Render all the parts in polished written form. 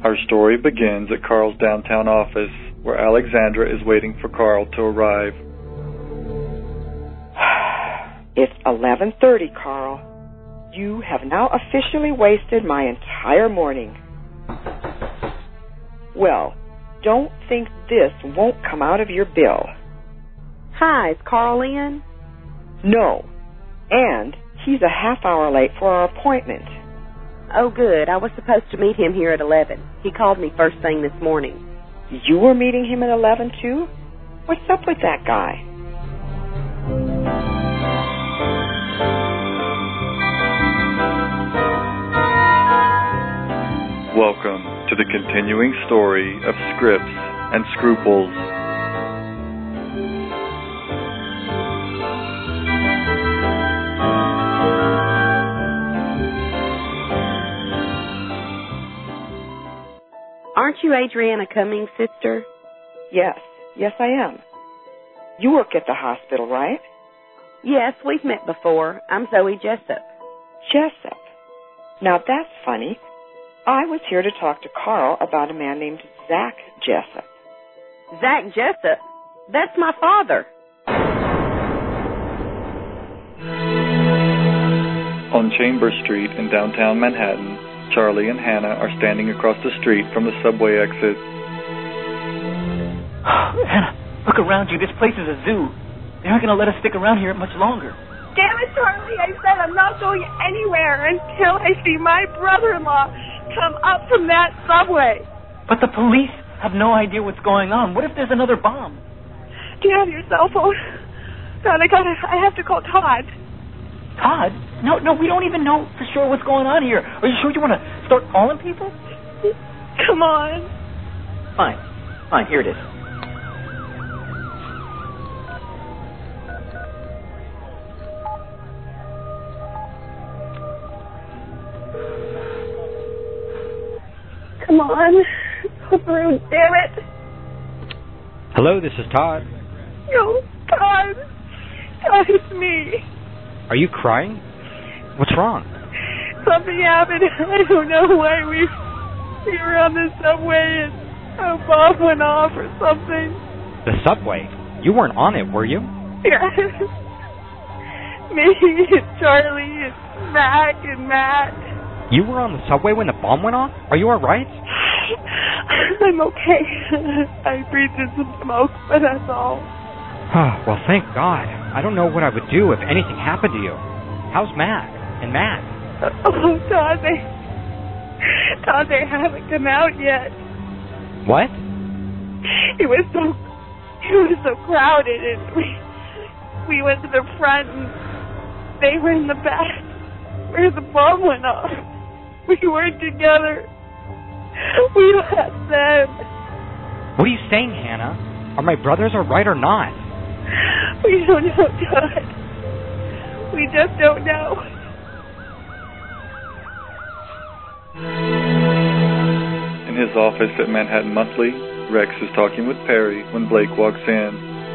Our story begins at Carl's downtown office, where Alexandra is waiting for Carl to arrive. It's 11:30, Carl. You have now officially wasted my entire morning. Well, don't think this won't come out of your bill. Hi, is Carl in? No. And he's a half hour late for our appointment. Oh, good. I was supposed to meet him here at 11. He called me first thing this morning. You were meeting him at 11, too? What's up with that guy? Welcome to the continuing story of Scripts and Scruples. Aren't you Adriana Cummings' sister? Yes I am. You work at the hospital, right? Yes, we've met before. I'm Zoe Jessup. Jessup. Now that's funny. I was here to talk to Carl about a man named Zach Jessup. Zach Jessup? That's my father. On Chambers Street in downtown Manhattan, Charlie and Hannah are standing across the street from the subway exit. Hannah, look around you. This place is a zoo. They aren't going to let us stick around here much longer. Damn it, Charlie. I said I'm not going anywhere until I see my brother-in-law come up from that subway. But the police have no idea what's going on. What if there's another bomb? Do you have your cell phone? God, I have to call Todd. Todd? No, we don't even know for sure what's going on here. Are you sure you want to start calling people? Come on. Fine, here it is. Come on. Go through, damn it. Hello, this is Todd. No, Todd. Todd, it's me. Are you crying? What's wrong? Something happened. I don't know why we were on the subway and a bomb went off or something. The subway? You weren't on it, were you? Yeah. Me and Charlie and Mac and Matt. You were on the subway when the bomb went off? Are you all right? I'm okay. I breathed in some smoke, but that's all. Well, thank God. I don't know what I would do if anything happened to you. How's Mac and Matt? Oh, Todd, they haven't come out yet. What? It was so crowded, and we went to the front, and they were in the back where the bomb went off. We weren't together. We left them. What are you saying, Hannah? Are my brothers all right or not? We don't know, Todd. We just don't know. In his office at Manhattan Monthly, Rex is talking with Perry when Blake walks in.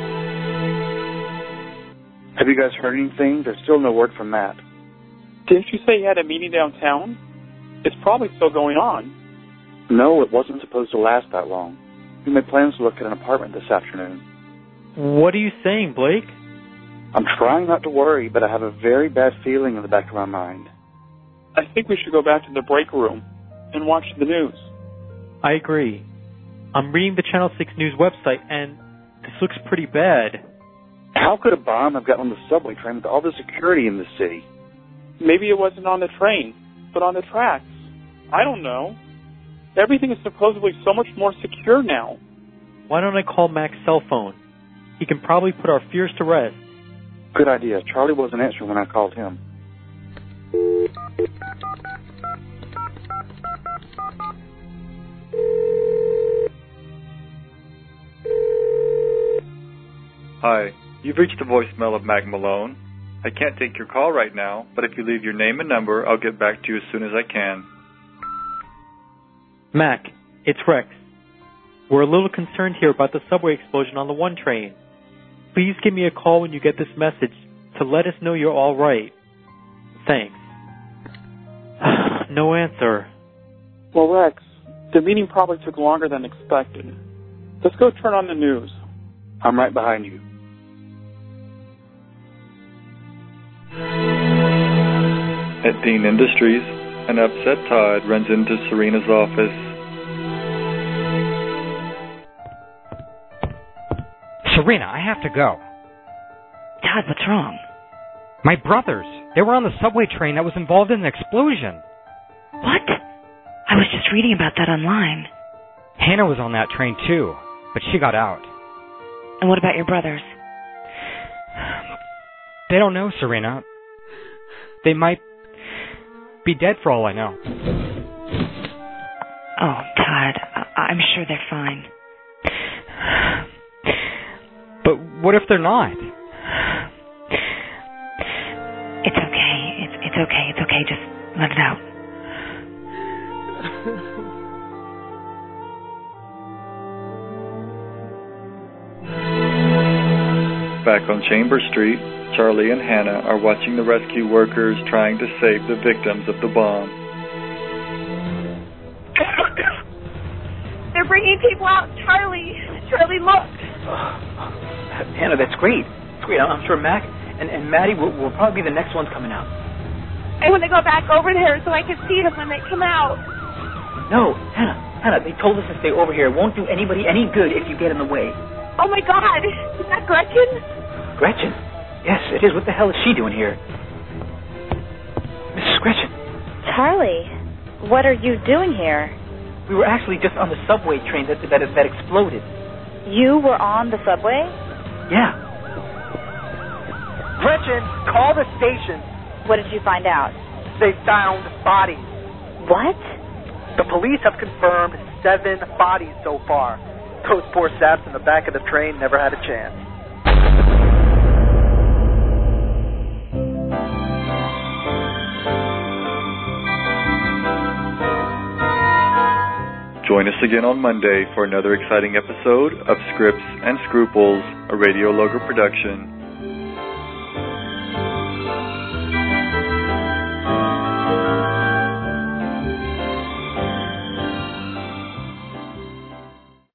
Have you guys heard anything? There's still no word from Matt. Didn't you say you had a meeting downtown? It's probably still going on. No, it wasn't supposed to last that long. We made plans to look at an apartment this afternoon. What are you saying, Blake? I'm trying not to worry, but I have a very bad feeling in the back of my mind. I think we should go back to the break room and watch the news. I agree. I'm reading the Channel 6 News website, and this looks pretty bad. How could a bomb have gotten on the subway train with all the security in the city? Maybe it wasn't on the train, but on the tracks. I don't know. Everything is supposedly so much more secure now. Why don't I call Mac's cell phone? He can probably put our fears to rest. Good idea. Charlie wasn't answering when I called him. Hi, you've reached the voicemail of Mac Malone. I can't take your call right now, but if you leave your name and number, I'll get back to you as soon as I can. Mac, it's Rex. We're a little concerned here about the subway explosion on the 1 train. Please give me a call when you get this message to let us know you're all right. Thanks. No answer. Well, Rex, The meeting probably took longer than expected. Let's go turn on the news. I'm right behind you. At Dean Industries, an upset Todd runs into Serena's office. Serena, I have to go. Todd, what's wrong? My brothers. They were on the subway train that was involved in an explosion. What? I was just reading about that online. Hannah was on that train too, but she got out. And what about your brothers? They don't know, Serena. They might be dead for all I know. Oh, Todd, I'm sure they're fine. But what if they're not? It's okay. It's okay. It's okay. Just let it out. Back on Chambers Street, Charlie and Hannah are watching the rescue workers trying to save the victims of the bomb. They're bringing people out. Charlie, look. Hannah, that's great. It's great. I'm sure Mac and Maddie will probably be the next ones coming out. I want to go back over there so I can see them when they come out. No, Hannah, they told us to stay over here. It won't do anybody any good if you get in the way. Oh, my God. Is that Gretchen? Gretchen? Yes, it is. What the hell is she doing here? Mrs. Gretchen. Charlie, what are you doing here? We were actually just on the subway train that exploded. You were on the subway? Yeah. Gretchen, call the station. What did you find out? They found bodies. What? The police have confirmed 7 bodies so far. Those poor saps in the back of the train never had a chance. Join us again on Monday for another exciting episode of Scripts and Scruples, a Radio Logo production.